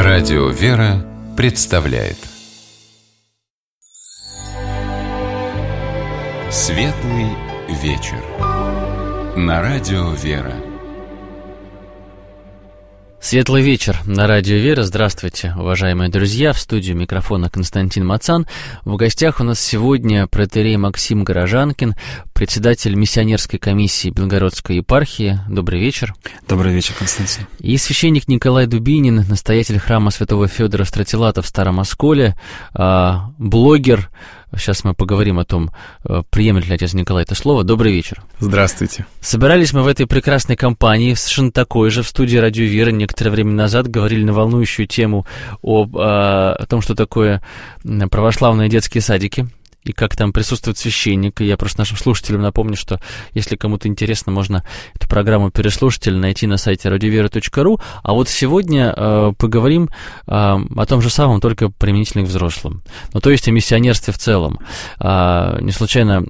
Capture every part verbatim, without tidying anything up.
Радио «Вера» представляет Светлый вечер на Радио «Вера». Светлый вечер на Радио «Вера». Здравствуйте, уважаемые друзья. В студию микрофона Константин Мацан. В гостях у нас сегодня протоиерей Максим Горожанкин, председатель миссионерской комиссии Белгородской епархии. Добрый вечер. Добрый вечер, Константин. И священник Николай Дубинин, настоятель храма святого Федора Стратилата в Старом Осколе, блогер. Сейчас мы поговорим о том, приемлет ли отец Николай это слово. Добрый вечер. Здравствуйте. Собирались мы в этой прекрасной компании, совершенно такой же, в студии Радио «Вера. Некоторое время назад говорили на волнующую тему об, о, о том, что такое православные детские садики и как там присутствует священник. И я просто нашим слушателям напомню, что если кому-то интересно, можно эту программу переслушать или найти на сайте радиовера точка ру. А вот сегодня э, поговорим э, о том же самом, только применительно к взрослым. Ну, то есть о миссионерстве в целом. Э, не случайно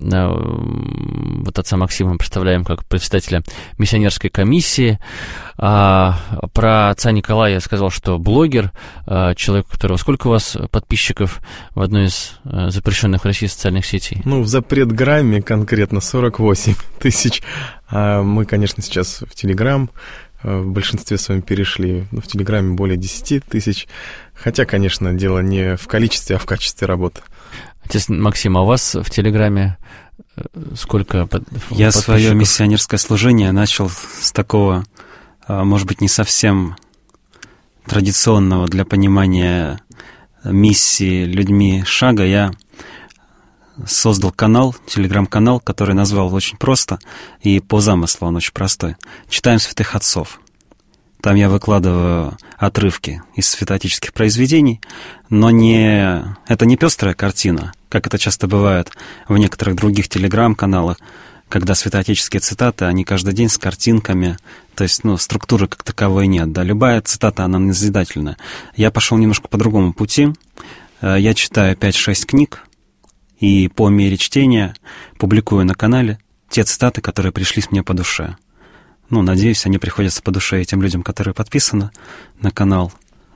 э, вот отца Максима мы представляем как председателя миссионерской комиссии. А про отца Николая я сказал, что блогер, э, человек, у которого... Сколько у вас подписчиков в одной из э, запрещенных в России социальных сетей? Ну, в запретграмме конкретно сорок восемь тысяч. А мы, конечно, сейчас в Телеграм в большинстве своем перешли. Но в Телеграме более десять тысяч. Хотя, конечно, дело не в количестве, а в качестве работы. Отец Максим, а у вас в Телеграме сколько подписчиков? Я свое миссионерское служение начал с такого, может быть, не совсем традиционного для понимания миссии людьми шага. Я создал канал, телеграм-канал, который назвал очень просто, и по замыслу он очень простой. «Читаем святых отцов». Там я выкладываю отрывки из святоотеческих произведений, но не... это не пестрая картина, как это часто бывает в некоторых других телеграм-каналах, когда святоотеческие цитаты, они каждый день с картинками, то есть, ну, структуры как таковой нет, да, любая цитата, она назидательная. Я пошел немножко по другому пути, я читаю пять-шесть книг, и по мере чтения публикую на канале те цитаты, которые пришлись мне по душе. Ну, надеюсь, они приходятся по душе и тем людям, которые подписаны на канал.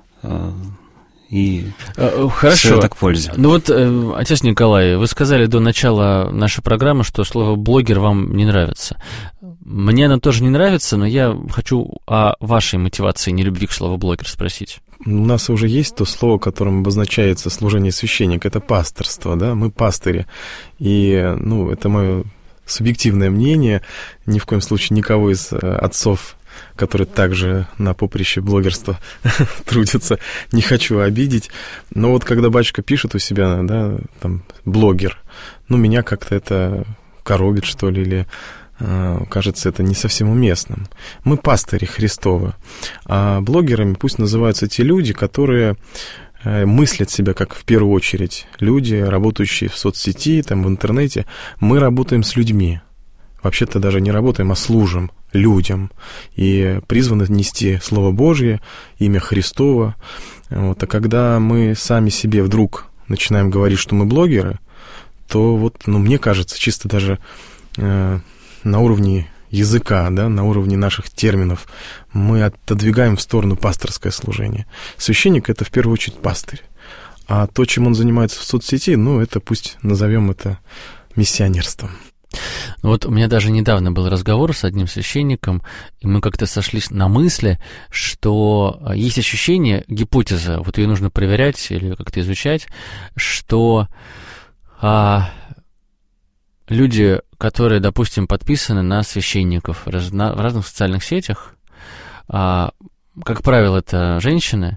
И Хорошо. Все это к пользе. Ну вот, отец Николай, вы сказали до начала нашей программы, что слово «блогер» вам не нравится. Мне оно тоже не нравится, но я хочу о вашей мотивации нелюбви к слову «блогер» спросить. У нас уже есть то слово, которым обозначается служение священника, это пасторство, да, мы пастыри. И, ну, это мое субъективное мнение, ни в коем случае никого из отцов, которые также на поприще блогерства трудятся, не хочу обидеть. Но вот когда батюшка пишет у себя, да, там, блогер, ну, меня как-то это коробит, что ли, или... кажется, это не совсем уместным. Мы пастыри Христовы, а блогерами пусть называются те люди, которые мыслят себя как в первую очередь люди, работающие в соцсети, там, в интернете. Мы работаем с людьми. Вообще-то даже не работаем, а служим людям. И призваны нести Слово Божье, имя Христово. Вот. А когда мы сами себе вдруг начинаем говорить, что мы блогеры, то вот, ну, мне кажется, чисто даже... на уровне языка, да, на уровне наших терминов мы отодвигаем в сторону пасторское служение. Священник — это в первую очередь пастырь. А то, чем он занимается в соцсети, ну, это пусть назовем это миссионерством. Вот у меня даже недавно был разговор с одним священником, и мы как-то сошлись на мысли, что есть ощущение, гипотеза, вот ее нужно проверять или как-то изучать, что... А, люди, которые, допустим, подписаны на священников в разных социальных сетях, как правило, это женщины,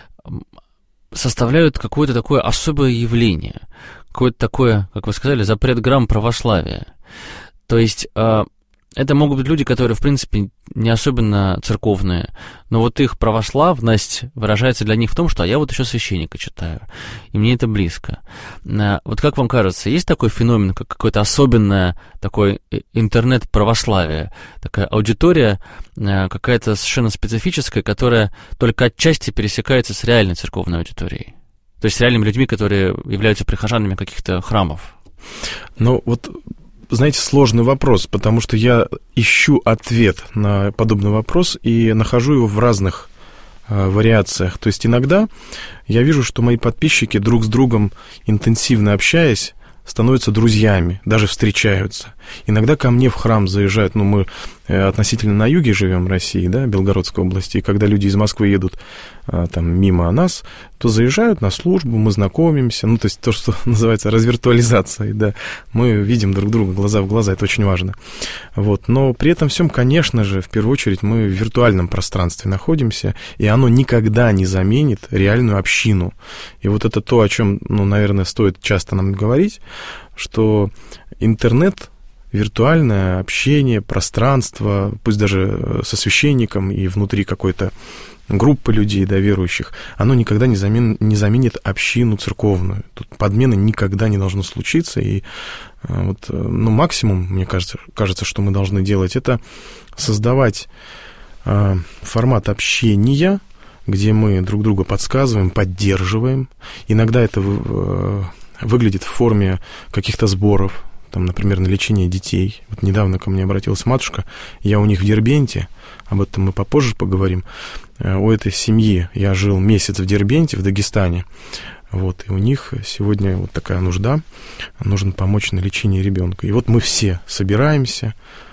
составляют какое-то такое особое явление, какое-то такое, как вы сказали, запретграмм православия. То есть это могут быть люди, которые, в принципе, не особенно церковные, но вот их православность выражается для них в том, что а я вот еще священника читаю, и мне это близко. Вот как вам кажется, есть такой феномен, как какое-то особенное такое интернет-православие, такая аудитория какая-то совершенно специфическая, которая только отчасти пересекается с реальной церковной аудиторией? То есть с реальными людьми, которые являются прихожанами каких-то храмов? Ну, вот... Знаете, сложный вопрос, потому что я ищу ответ на подобный вопрос и нахожу его в разных вариациях. То есть иногда я вижу, что мои подписчики, друг с другом интенсивно общаясь, становятся друзьями, даже встречаются. Иногда ко мне в храм заезжают, ну, мы относительно на юге живем России, да, Белгородской области, и когда люди из Москвы едут там мимо нас, то заезжают на службу, мы знакомимся, ну, то есть то, что называется развиртуализацией, да, мы видим друг друга глаза в глаза, это очень важно. Вот. Но при этом всем, конечно же, в первую очередь мы в виртуальном пространстве находимся, и оно никогда не заменит реальную общину. И вот это то, о чем, ну, наверное, стоит часто нам говорить, что интернет, виртуальное общение, пространство, пусть даже со священником и внутри какой-то группы людей, да, верующих, оно никогда не, замен, не заменит общину церковную. Тут подмены никогда не должно случиться. И вот, ну, максимум, мне кажется, кажется, что мы должны делать, это создавать э, формат общения, где мы друг друга подсказываем, поддерживаем. Иногда это э, выглядит в форме каких-то сборов, там, например, на лечение детей. Вот недавно ко мне обратилась матушка, я у них в Дербенте, об этом мы попозже поговорим. У этой семьи я жил месяц в Дербенте, в Дагестане, вот, и у них сегодня вот такая нужда, нужно помочь на лечении ребенка. И вот мы все собираемся,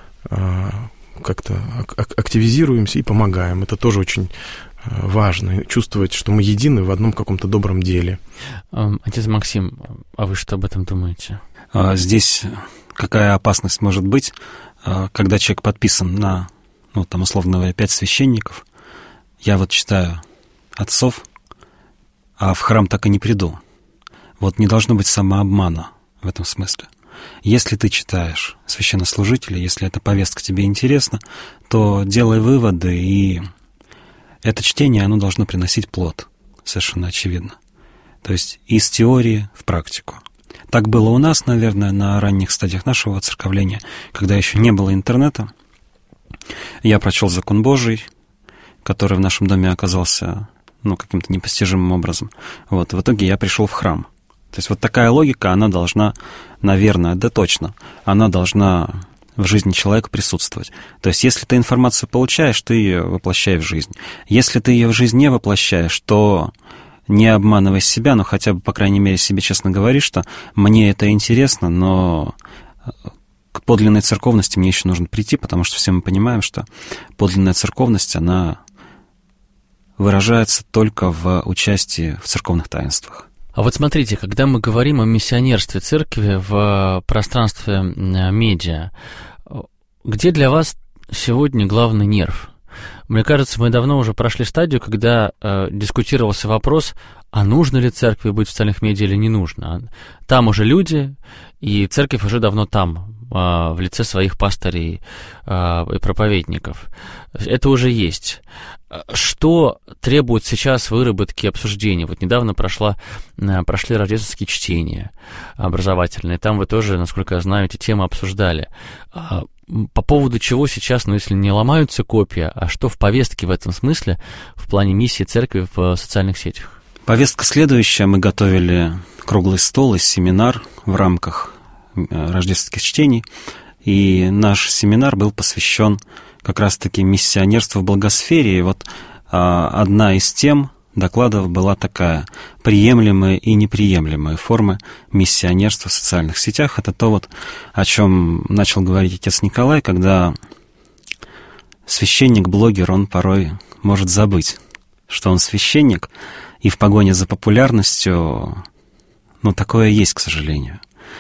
как-то активизируемся и помогаем. Это тоже очень важно, чувствовать, что мы едины в одном каком-то добром деле. Отец Максим, а вы что об этом думаете? Здесь какая опасность может быть, когда человек подписан на, ну, там, условно говоря, пять священников? Я вот читаю отцов, а в храм так и не приду. Вот не должно быть самообмана в этом смысле. Если ты читаешь священнослужителя, если эта повестка тебе интересна, то делай выводы, и это чтение, оно должно приносить плод, совершенно очевидно. То есть из теории в практику. Так было у нас, наверное, на ранних стадиях нашего воцерковления, когда еще не было интернета. Я прочел «Закон Божий», который в нашем доме оказался, ну, каким-то непостижимым образом. Вот, в итоге я пришел в храм. То есть вот такая логика, она должна, наверное, да точно, она должна в жизни человека присутствовать. То есть если ты информацию получаешь, ты ее воплощай в жизнь. Если ты ее в жизнь не воплощаешь, то не обманывай себя, но хотя бы, по крайней мере, себе честно говори, что мне это интересно, но к подлинной церковности мне еще нужно прийти, потому что все мы понимаем, что подлинная церковность, она выражается только в участии в церковных таинствах. А вот смотрите, когда мы говорим о миссионерстве церкви в пространстве медиа, где для вас сегодня главный нерв? Мне кажется, мы давно уже прошли стадию, когда э, дискутировался вопрос, а нужно ли церкви быть в социальных медиа или не нужно. Там уже люди, и церковь уже давно там, э, в лице своих пастырей э, и проповедников. Это уже есть. Что требует сейчас выработки обсуждения? Вот недавно прошла, прошли рождественские чтения образовательные. Там вы тоже, насколько я знаю, эти темы обсуждали. По поводу чего сейчас, ну, если не ломаются копья, а что в повестке в этом смысле, в плане миссии церкви в социальных сетях? Повестка следующая. Мы готовили круглый стол и семинар в рамках рождественских чтений. И наш семинар был посвящен как раз-таки миссионерству в благосфере. И вот а, одна из тем докладов была такая: приемлемые и неприемлемые формы миссионерства в социальных сетях. Это то, вот, о чем начал говорить отец Николай, когда священник-блогер, он порой может забыть, что он священник, и в погоне за популярностью, ну, такое есть, к сожалению.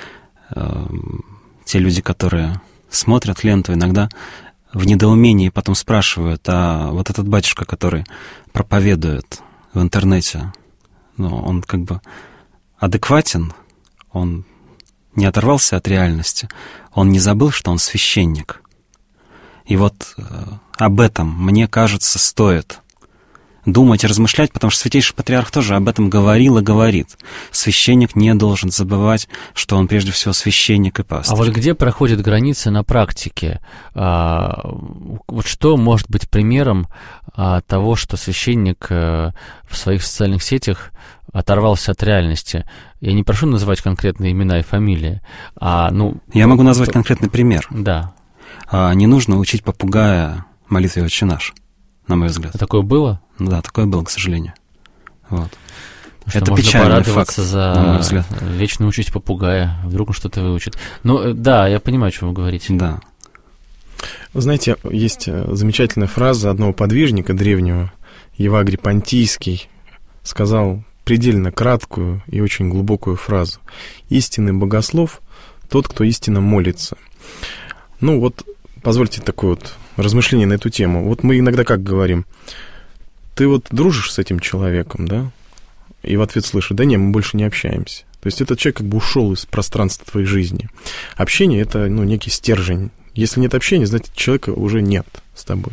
Те люди, которые смотрят ленту, иногда в недоумении потом спрашивают, а вот этот батюшка, который проповедует в интернете, ну, он как бы адекватен, он не оторвался от реальности, он не забыл, что он священник. И вот э, об этом, мне кажется, стоит думать и размышлять, потому что Святейший Патриарх тоже об этом говорил и говорит. Священник не должен забывать, что он прежде всего священник и пастырь. А вот где проходит граница на практике? А, вот что может быть примером а, того, что священник а, в своих социальных сетях оторвался от реальности? Я не прошу называть конкретные имена и фамилии, а, ну... Я могу назвать конкретный пример. Да. А, не нужно учить попугая молитве «Отче наш», на мой взгляд. А такое было? Да, такое было, к сожалению. Вот. Что это можно печальный порадоваться факт, за вечную участь попугая. Вдруг он что-то выучит. Ну, да, я понимаю, о чем вы говорите. Да. Вы знаете, есть замечательная фраза одного подвижника древнего, Евагрий Понтийский, сказал предельно краткую и очень глубокую фразу. «Истинный богослов — тот, кто истинно молится». Ну вот, позвольте такое вот размышление на эту тему. Вот мы иногда как говорим: ты вот дружишь с этим человеком, да? И в ответ слышишь: да не, мы больше не общаемся. То есть этот человек как бы ушел из пространства твоей жизни. Общение — это, ну, некий стержень. Если нет общения, значит, человека уже нет с тобой.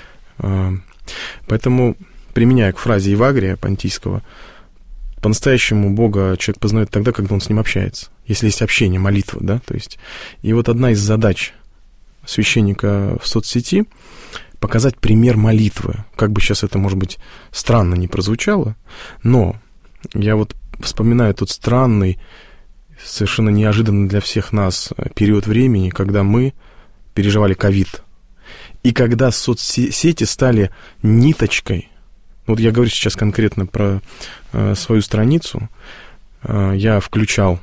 Поэтому, применяя к фразе Евагрия Понтийского, по-настоящему Бога человек познает тогда, когда он с ним общается. Если есть общение, молитва, да, то есть. И вот одна из задач священника в соцсети — показать пример молитвы. Как бы сейчас это, может быть, странно не прозвучало, но я вот вспоминаю тот странный, совершенно неожиданный для всех нас период времени, когда мы переживали ковид. И когда соцсети стали ниточкой, вот я говорю сейчас конкретно про э, свою страницу, э, я включал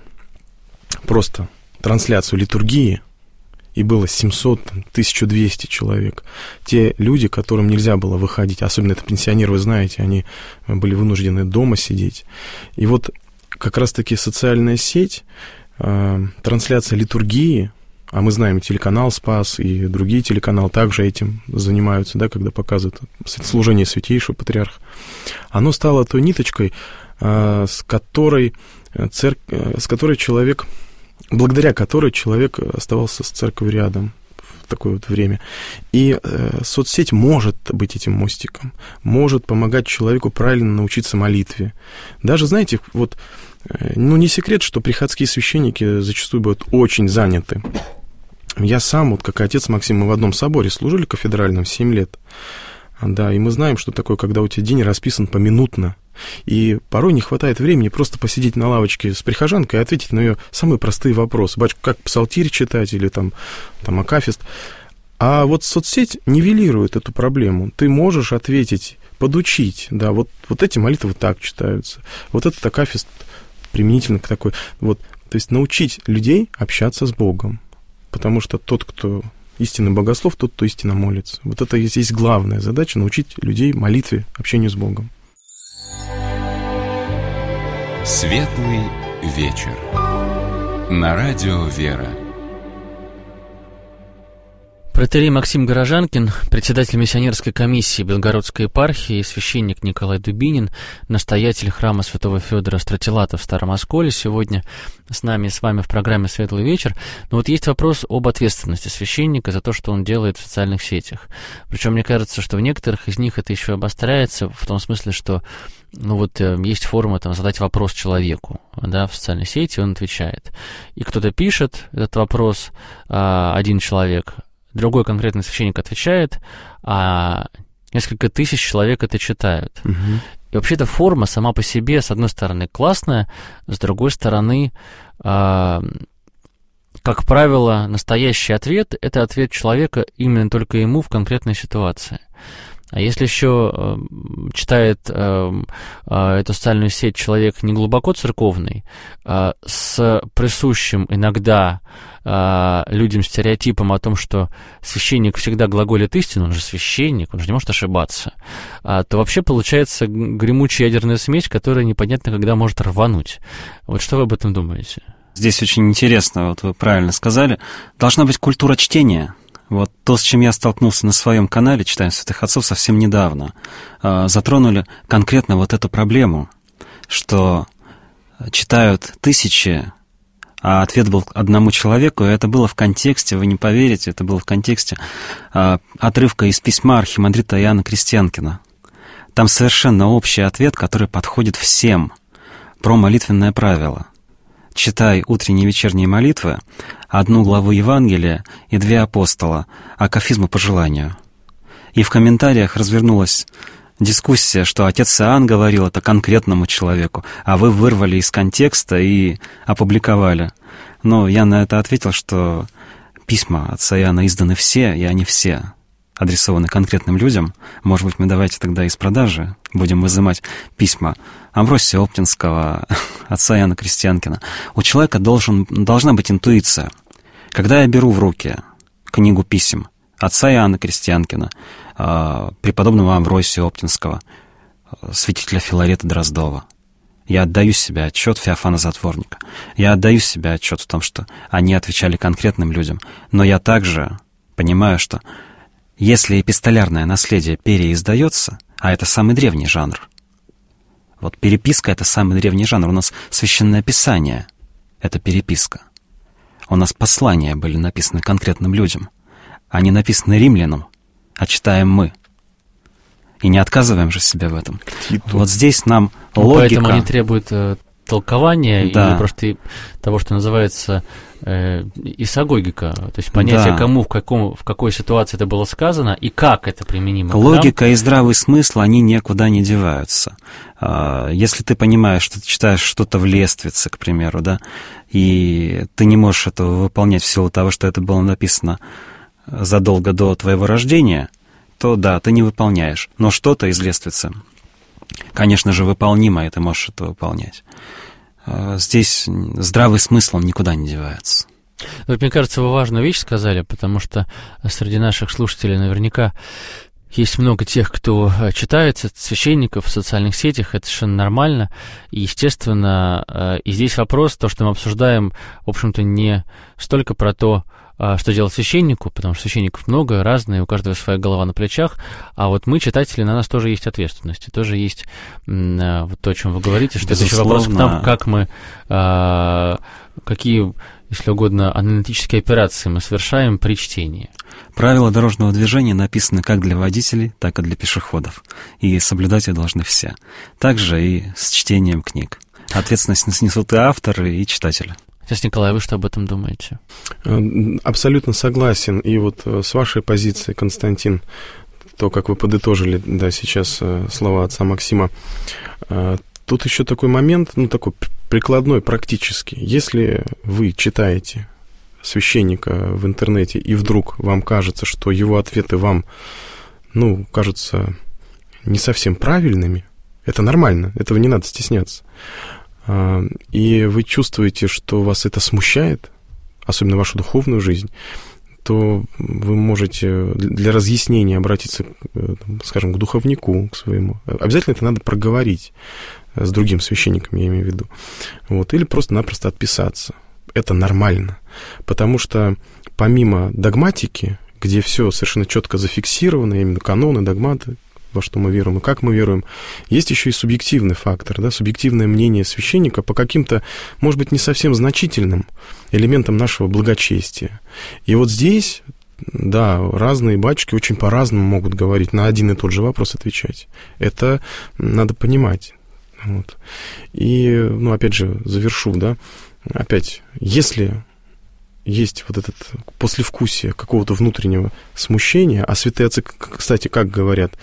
просто трансляцию литургии, и было семьсот, тысяча двести человек. Те люди, которым нельзя было выходить, особенно это пенсионеры, вы знаете, они были вынуждены дома сидеть. И вот как раз-таки социальная сеть, э, трансляция литургии, а мы знаем, телеканал «Спас» и другие телеканалы также этим занимаются, да, когда показывают служение Святейшего Патриарха, оно стало той ниточкой, э, с которой, церк... с которой человек... благодаря которой человек оставался с церковью рядом в такое вот время. И э, соцсеть может быть этим мостиком, может помогать человеку правильно научиться молитве. Даже, знаете, вот, э, ну, не секрет, что приходские священники зачастую бывают очень заняты. Я сам, вот как и отец Максим, мы в одном соборе служили кафедральном семь лет. Да, и мы знаем, что такое, когда у тебя день расписан поминутно. И порой не хватает времени просто посидеть на лавочке с прихожанкой и ответить на ее самые простые вопросы. Батюшка, как псалтирь читать или там, там акафист. А вот соцсеть нивелирует эту проблему. Ты можешь ответить, подучить. Да, вот, вот эти молитвы так читаются. Вот этот акафист применительно к такой. Вот, то есть научить людей общаться с Богом. Потому что тот, кто истинный богослов, тот, кто истинно молится. Вот это и есть главная задача — научить людей молитве, общению с Богом. Светлый вечер. На радио «Вера». Протоиерей Максим Горожанкин, председатель миссионерской комиссии Белгородской епархии, и священник Николай Дубинин, настоятель храма святого Федора Стратилата в Старом Осколе, сегодня с нами, с вами в программе «Светлый вечер». Но вот есть вопрос об ответственности священника за то, что он делает в социальных сетях. Причем мне кажется, что в некоторых из них это еще обостряется в том смысле, что ну вот есть форма там задать вопрос человеку, да, в социальной сети, он отвечает. И кто-то пишет этот вопрос, один человек, другой конкретный священник отвечает, а несколько тысяч человек это читают. Угу. И вообще эта форма сама по себе, с одной стороны, классная, с другой стороны, э, как правило, настоящий ответ — это ответ человека именно только ему в конкретной ситуации. А если еще э, читает э, э, эту социальную сеть человек не глубоко церковный, э, с присущим иногда э, людям стереотипом о том, что священник всегда глаголит истину, он же священник, он же не может ошибаться, э, то вообще получается гремучая ядерная смесь, которая непонятно когда может рвануть. Вот что вы об этом думаете? Здесь очень интересно, вот вы правильно сказали, должна быть культура чтения. Вот то, с чем я столкнулся на своем канале «Читаем святых отцов» совсем недавно, затронули конкретно вот эту проблему, что читают тысячи, а ответ был одному человеку, и это было в контексте, вы не поверите, это было в контексте отрывка из письма архимандрита Иоанна Крестьянкина. Там совершенно общий ответ, который подходит всем, про молитвенное правило. Читай утренние и вечерние молитвы, одну главу Евангелия и две апостола, акафизму по желанию. И в комментариях развернулась дискуссия, что отец Иоанн говорил это конкретному человеку, а вы вырвали из контекста и опубликовали. Но я на это ответил, что письма отца Иоанна изданы все, и они все адресованы конкретным людям, может быть, мы давайте тогда из продажи будем изымать письма Амвросия Оптинского, отца Иоанна Крестьянкина. У человека должен, должна быть интуиция. Когда я беру в руки книгу писем отца Иоанна Крестьянкина, преподобного Амвросия Оптинского, святителя Филарета Дроздова, я отдаю себе отчет Феофана Затворника. Я отдаю себе отчет в том, что они отвечали конкретным людям. Но я также понимаю, что если эпистолярное наследие переиздается, а это самый древний жанр, вот переписка — это самый древний жанр. У нас Священное Писание — это переписка. У нас послания были написаны конкретным людям. Они написаны римлянам, а читаем мы. И не отказываем же себе в этом. Титул. Вот здесь нам ну, логика... Поэтому они требуют э, толкования, да, или просто того, что называется э, исагогика. То есть понятие, да, кому, в, каком, в какой ситуации это было сказано и как это применимо. Логика и здравый смысл, они никуда не деваются. Если ты понимаешь, что ты читаешь что-то в Лествице, к примеру, да, и ты не можешь этого выполнять в силу того, что это было написано задолго до твоего рождения, то да, ты не выполняешь. Но что-то из Лествицы, конечно же, выполнимо, и ты можешь это выполнять. Здесь здравый смысл, он никуда не девается. Вот, мне кажется, вы важную вещь сказали, потому что среди наших слушателей наверняка есть много тех, кто читает священников в социальных сетях, это совершенно нормально. И, естественно, и здесь вопрос, то, что мы обсуждаем, в общем-то, не столько про то, что делать священнику, потому что священников много, разные, у каждого своя голова на плечах, а вот мы, читатели, на нас тоже есть ответственность, и тоже есть вот то, о чем вы говорите, что безусловно, это еще вопрос к нам, как мы, какие, если угодно, аналитические операции мы совершаем при чтении. Правила дорожного движения написаны как для водителей, так и для пешеходов, и соблюдать их должны все. Также и с чтением книг. Ответственность несут и авторы, и читатели. Отец Николай, вы что об этом думаете? Абсолютно согласен. И вот с вашей позиции, Константин, то, как вы подытожили, да, сейчас слова отца Максима, тут еще такой момент, ну, такой прикладной, практический. Если вы читаете священника в интернете, и вдруг вам кажется, что его ответы вам, ну, кажутся не совсем правильными, это нормально, этого не надо стесняться. И вы чувствуете, что вас это смущает, особенно вашу духовную жизнь, то вы можете для разъяснения обратиться, скажем, к духовнику, к своему. Обязательно это надо проговорить с другим священником, я имею в виду. Вот. Или просто-напросто отписаться. Это нормально. Потому что помимо догматики, где все совершенно четко зафиксировано, именно каноны, догматы, во что мы веруем и как мы веруем, есть еще и субъективный фактор, да, субъективное мнение священника по каким-то, может быть, не совсем значительным элементам нашего благочестия. И вот здесь, да, разные батюшки очень по-разному могут говорить, на один и тот же вопрос отвечать. Это надо понимать. Вот. И, ну, опять же, завершу, да, опять, если есть вот это послевкусие какого-то внутреннего смущения, а святые отцы, кстати, как говорят,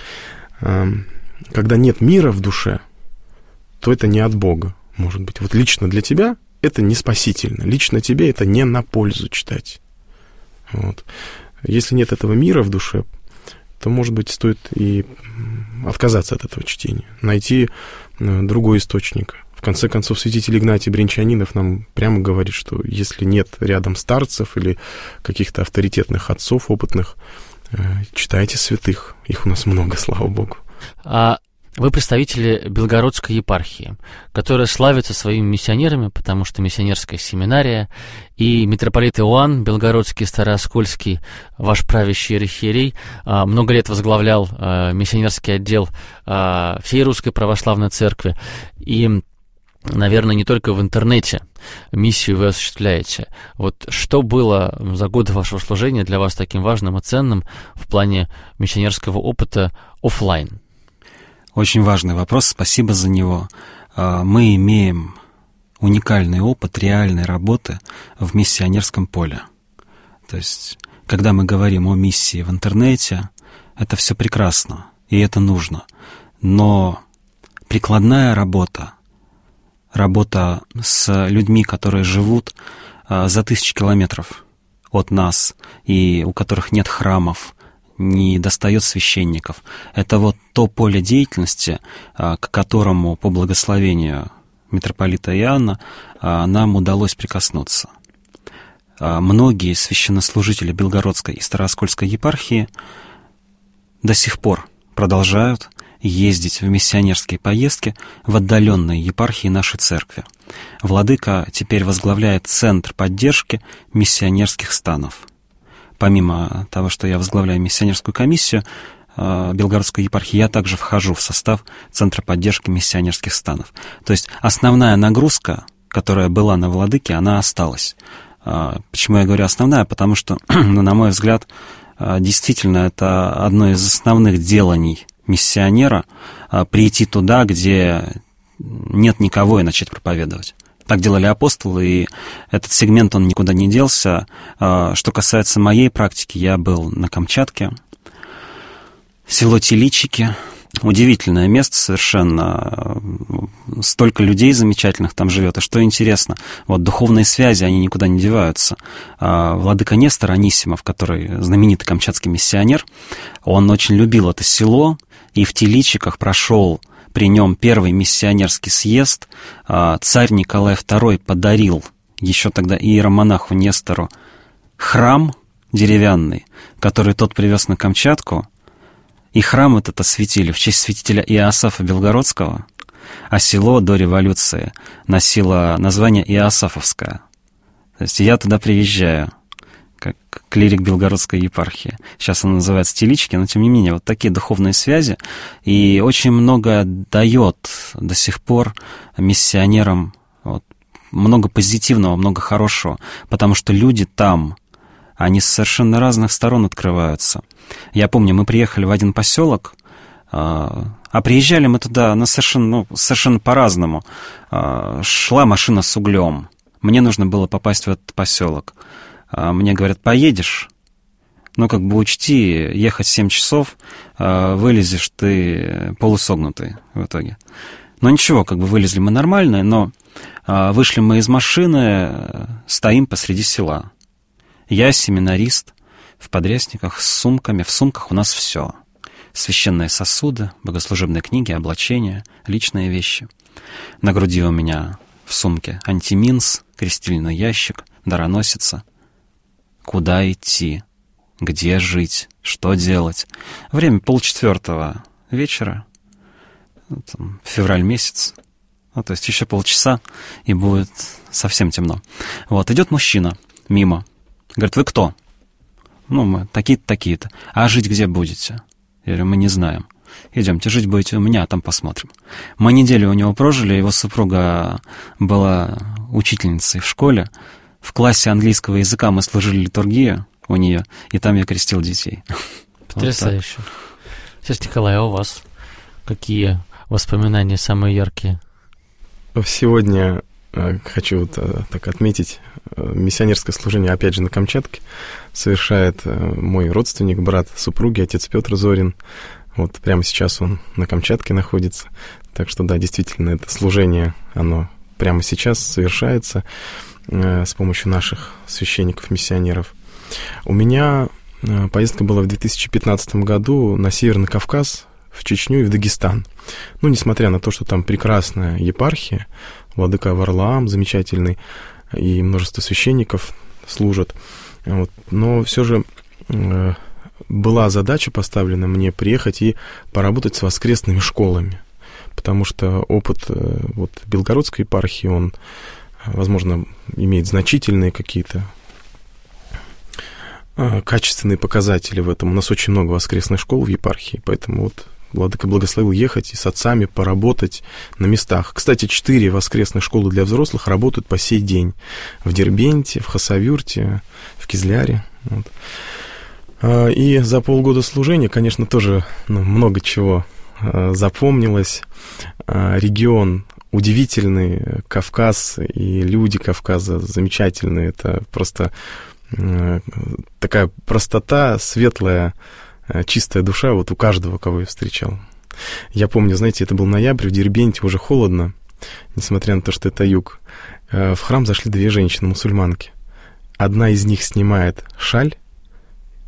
когда нет мира в душе, то это не от Бога, может быть. Вот лично для тебя это не спасительно, лично тебе это не на пользу читать. Вот. Если нет этого мира в душе, то, может быть, стоит и отказаться от этого чтения, найти другой источник. В конце концов, святитель Игнатий Бринчанинов нам прямо говорит, что если нет рядом старцев или каких-то авторитетных отцов, опытных, читайте святых. Их у нас много, слава Богу. А вы представители Белгородской епархии, которая славится своими миссионерами, потому что миссионерская семинария, и митрополит Иоанн Белгородский, Старооскольский, ваш правящий архиерей, много лет возглавлял миссионерский отдел всей Русской Православной Церкви, и, наверное, не только в интернете миссию вы осуществляете. Вот что было за годы вашего служения для вас таким важным и ценным в плане миссионерского опыта офлайн? Очень важный вопрос, спасибо за него. Мы имеем уникальный опыт реальной работы в миссионерском поле. То есть, когда мы говорим о миссии в интернете, это все прекрасно, и это нужно. Но прикладная работа, работа с людьми, которые живут за тысячи километров от нас, и у которых нет храмов, не достает священников. Это вот то поле деятельности, к которому по благословению митрополита Иоанна нам удалось прикоснуться. Многие священнослужители Белгородской и Старооскольской епархии до сих пор продолжают ездить в миссионерские поездки в отдаленные епархии нашей церкви. Владыка теперь возглавляет Центр поддержки миссионерских станов. Помимо того, что я возглавляю миссионерскую комиссию Белгородской епархии, я также вхожу в состав Центра поддержки миссионерских станов. То есть основная нагрузка, которая была на владыке, она осталась. Почему я говорю основная? Потому что, ну, на мой взгляд, действительно, это одно из основных деланий миссионера — прийти туда, где нет никого, и начать проповедовать. Так делали апостолы, и этот сегмент, он никуда не делся. Что касается моей практики, я был на Камчатке, село Теличики. Удивительное место совершенно. Столько людей замечательных там живет. И что интересно, вот духовные связи, они никуда не деваются. Владыка Нестор Анисимов, который знаменитый камчатский миссионер, он очень любил это село, и в Теличиках прошел при нем первый миссионерский съезд. Царь Николай второй подарил еще тогда иеромонаху Нестору храм деревянный, который тот привез на Камчатку. И храм этот осветили в честь святителя Иоасафа Белгородского, а село до революции носило название Иоасафовское. То есть я туда приезжаю, как клирик Белгородской епархии. Сейчас он называется Телички, но тем не менее, вот такие духовные связи. И очень много дает до сих пор миссионерам, вот, много позитивного, много хорошего, потому что люди там, они с совершенно разных сторон открываются. Я помню, мы приехали в один поселок, а приезжали мы туда на совершенно, ну, совершенно по-разному. Шла машина с углем. Мне нужно было попасть в этот поселок. Мне говорят: поедешь? Ну, как бы учти, ехать семь часов, вылезешь ты полусогнутый в итоге. Но ничего, как бы вылезли мы нормально, но вышли мы из машины, стоим посреди села. Я семинарист, в подрясниках, с сумками. В сумках у нас все. Священные сосуды, богослужебные книги, облачения, личные вещи. На груди у меня в сумке антиминс, крестильный ящик, дароносица. Куда идти? Где жить? Что делать? Время полчетвертого вечера, там, февраль месяц. Ну, то есть еще полчаса, и будет совсем темно. Вот, идет мужчина мимо. Говорит: вы кто? Ну, мы такие-то, такие-то. А жить где будете? Я говорю: мы не знаем. Идемте, жить будете у меня, а там посмотрим. Мы неделю у него прожили, его супруга была учительницей в школе. В классе английского языка мы служили литургию у нее, и там я крестил детей. Потрясающе. Вот Сейчас, Николай, а у вас какие воспоминания самые яркие? Сегодня хочу вот так отметить, миссионерское служение, опять же, на Камчатке совершает мой родственник, брат супруги, отец Петр Зорин. Вот прямо сейчас он на Камчатке находится. Так что, да, действительно, это служение, оно прямо сейчас совершается с помощью наших священников-миссионеров. У меня поездка была в две тысячи пятнадцатом году на Северный Кавказ, в Чечню и в Дагестан. Ну, несмотря на то, что там прекрасная епархия, владыка Варлаам замечательный, и множество священников служат. Вот. Но все же э, была задача поставлена мне приехать и поработать с воскресными школами, потому что опыт э, вот, Белгородской епархии, он, возможно, имеет значительные какие-то э, качественные показатели в этом. У нас очень много воскресных школ в епархии, поэтому вот владыка благословил ехать и с отцами поработать на местах. Кстати, четыре воскресных школы для взрослых работают по сей день. В Дербенте, в Хасавюрте, в Кизляре. Вот. И за полгода служения, конечно, тоже ну, много чего запомнилось. Регион удивительный, Кавказ и люди Кавказа замечательные. Это просто такая простота, светлая, чистая душа вот у каждого, кого я встречал. Я помню, знаете, это был ноябрь, в Дербенте уже холодно, несмотря на то, что это юг. В храм зашли две женщины, мусульманки. Одна из них снимает шаль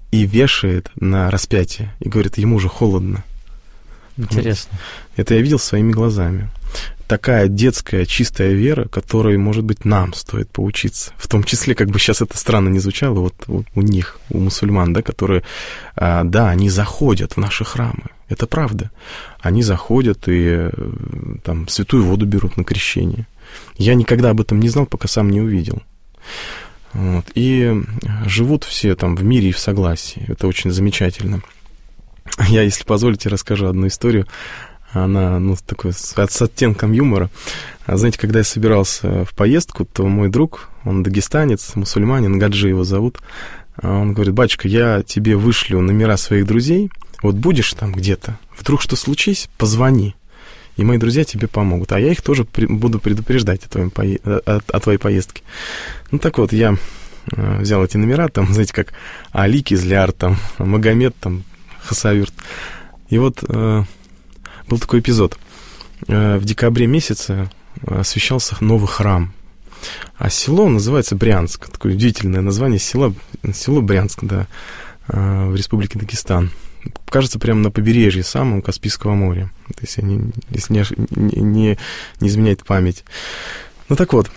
и вешает на распятие. И говорит, ему уже холодно. Интересно. Это я видел своими глазами. Такая детская, чистая вера, которой, может быть, нам стоит поучиться. В том числе, как бы сейчас это странно не звучало, вот, вот у них, у мусульман, да, которые, а, да, они заходят в наши храмы. Это правда. Они заходят и там святую воду берут на крещение. Я никогда об этом не знал, пока сам не увидел. Вот. И живут все там в мире и в согласии. Это очень замечательно. Я, если позволите, расскажу одну историю. Она, ну, такой, с, с оттенком юмора. Знаете, когда я собирался в поездку, то мой друг, он дагестанец, мусульманин, Гаджи его зовут, он говорит, батюшка, я тебе вышлю номера своих друзей, вот будешь там где-то, вдруг что случись, позвони, и мои друзья тебе помогут. А я их тоже при, буду предупреждать о, твоем пое... о, о твоей поездке. Ну, так вот, я взял эти номера, там, знаете, как Али Кизляр, там, Магомед, там, Хасавюрт. И вот... Был такой эпизод. В декабре месяце освящался новый храм. А село называется Брянск. Такое удивительное название села. Село Брянск, да, в Республике Дагестан. Кажется, прямо на побережье самого Каспийского моря. То есть, если не, не, не изменяет память. Ну так вот,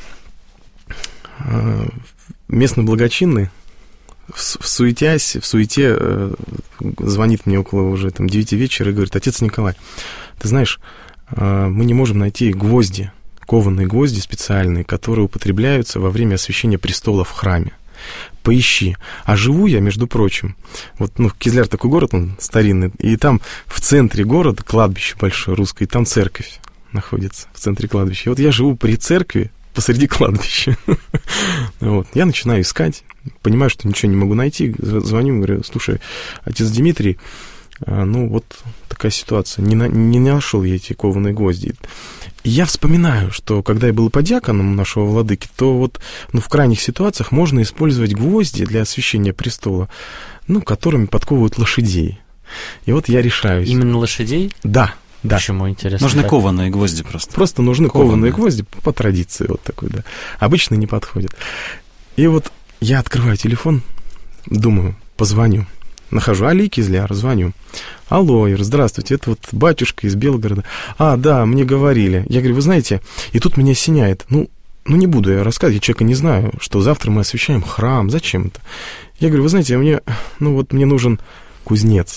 местный благочинный, в суетясь, в суете э, звонит мне около уже там девяти вечера и говорит, отец Николай, ты знаешь, э, мы не можем найти гвозди, кованые гвозди специальные, которые употребляются во время освящения престола в храме. Поищи. А живу я, между прочим, вот, ну, Кизляр такой город, он старинный, и там в центре города кладбище большое русское, и там церковь находится в центре кладбища. И вот я живу при церкви, посреди кладбища. Вот. Я начинаю искать, понимаю, что ничего не могу найти, звоню, говорю, слушай, отец Дмитрий, ну вот такая ситуация, не, на, не нашел я эти кованые гвозди. И я вспоминаю, что когда я был подьяконом нашего владыки, то вот, ну, в крайних ситуациях можно использовать гвозди для освящения престола, ну, которыми подковывают лошадей. И вот я решаюсь. Именно лошадей? Да. Да. Почему, интересно? Нужны так? кованые гвозди просто. Просто нужны кованые, кованые гвозди по традиции, вот такой, да. Обычно не подходят. И вот я открываю телефон, думаю, позвоню. Нахожу Али Кизляр, звоню. Алло, Ир, здравствуйте, это вот батюшка из Белгорода. А, да, мне говорили. Я говорю, вы знаете, и тут меня осеняет. Ну, ну не буду я рассказывать, я человека не знаю, что завтра мы освящаем храм, зачем это? Я говорю, вы знаете, мне, ну вот мне нужен кузнец.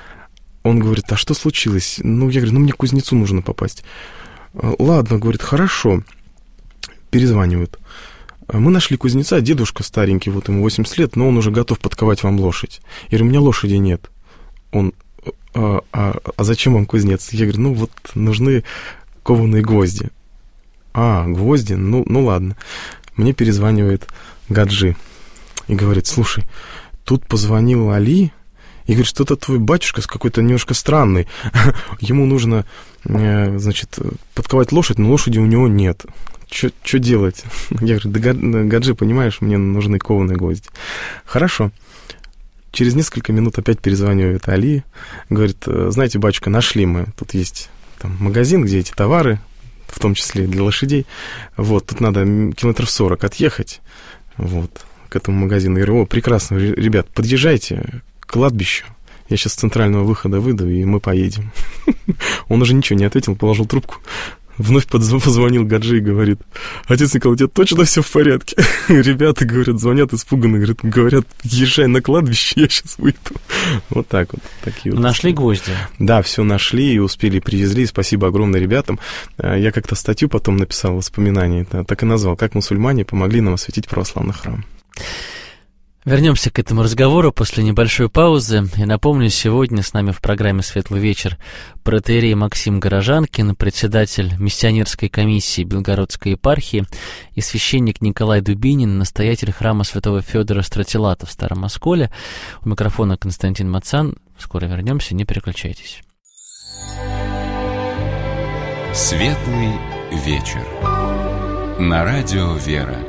Он говорит, а что случилось? Ну, я говорю, ну, мне к кузнецу нужно попасть. Ладно, говорит, хорошо. Перезванивают. Мы нашли кузнеца, дедушка старенький, вот ему восемьдесят лет, но он уже готов подковать вам лошадь. Я говорю, у меня лошади нет. Он, а, а, а зачем вам кузнец? Я говорю, ну, вот нужны кованые гвозди. А, гвозди? Ну, ну ладно. Мне перезванивает Гаджи и говорит, слушай, тут позвонил Али, и говорит, что-то твой батюшка какой-то немножко странный. Ему нужно, значит, подковать лошадь, но лошади у него нет. Что делать? Я говорю, да, Гаджи, понимаешь, мне нужны кованые гвозди. Хорошо. Через несколько минут опять перезванивает Али. Говорит, знаете, батюшка, нашли мы. Тут есть там магазин, где эти товары, в том числе и для лошадей. Вот, тут надо километров сорок отъехать. Вот, к этому магазину. Я говорю, о, прекрасно, ребят, подъезжайте к кладбищу. Я сейчас с центрального выхода выйду, и мы поедем. Он уже ничего не ответил, положил трубку. Вновь позвонил Гаджи и говорит, отец Николай, у тебя точно все в порядке? Ребята, говорят, звонят испуганно, говорят, говорят, езжай на кладбище, я сейчас выйду. Вот так вот. Такие вот. Нашли гвозди? Да, все нашли и успели, привезли. Спасибо огромное ребятам. Я как-то статью потом написал, воспоминания, так и назвал, как мусульмане помогли нам осветить православный храм. Вернемся к этому разговору после небольшой паузы. И напомню, сегодня с нами в программе «Светлый вечер» протоиерей Максим Горожанкин, председатель миссионерской комиссии Белгородской епархии, и священник Николай Дубинин, настоятель храма святого Федора Стратилата в Старом Осколе. У микрофона Константин Мацан. Скоро вернемся, не переключайтесь. «Светлый вечер» на радио «Вера».